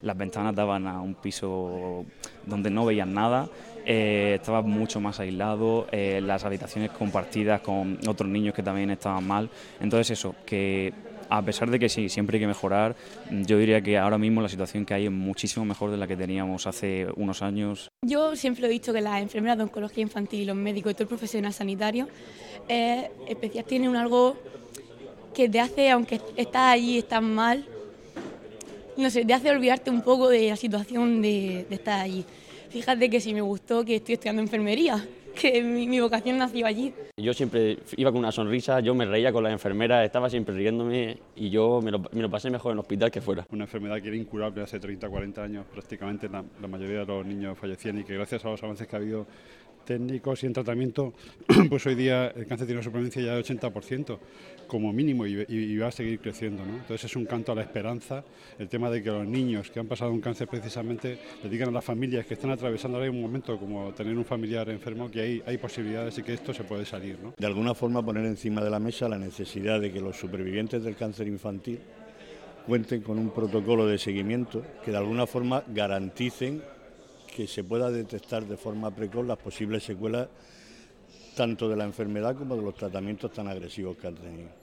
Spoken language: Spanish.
Las ventanas daban a un piso donde no veías nada, estaba mucho más aislado, las habitaciones compartidas con otros niños que también estaban mal. Entonces eso, que a pesar de que sí, siempre hay que mejorar, yo diría que ahora mismo la situación que hay es muchísimo mejor de la que teníamos hace unos años. Yo siempre he dicho que las enfermeras de oncología infantil y los médicos y todo el profesional sanitario especial tienen un algo que te hace, aunque estás allí y estás mal, no sé, te hace olvidarte un poco de la situación de estar allí. Fíjate que si me gustó que estoy estudiando enfermería, que mi vocación nació allí. Yo siempre iba con una sonrisa, yo me reía con las enfermeras, estaba siempre riéndome y yo me lo pasé mejor en el hospital que fuera. Una enfermedad que era incurable hace 30, 40 años, prácticamente la mayoría de los niños fallecían y que gracias a los avances que ha habido técnicos y en tratamiento, pues hoy día el cáncer tiene una supervivencia ya del 80% como mínimo y va a seguir creciendo, ¿no? Entonces es un canto a la esperanza, el tema de que los niños que han pasado un cáncer precisamente le digan a las familias que están atravesando ahora un momento como tener un familiar enfermo que hay posibilidades y que esto se puede salir, ¿no? De alguna forma poner encima de la mesa la necesidad de que los supervivientes del cáncer infantil cuenten con un protocolo de seguimiento que de alguna forma garanticen que se pueda detectar de forma precoz las posibles secuelas tanto de la enfermedad como de los tratamientos tan agresivos que han tenido.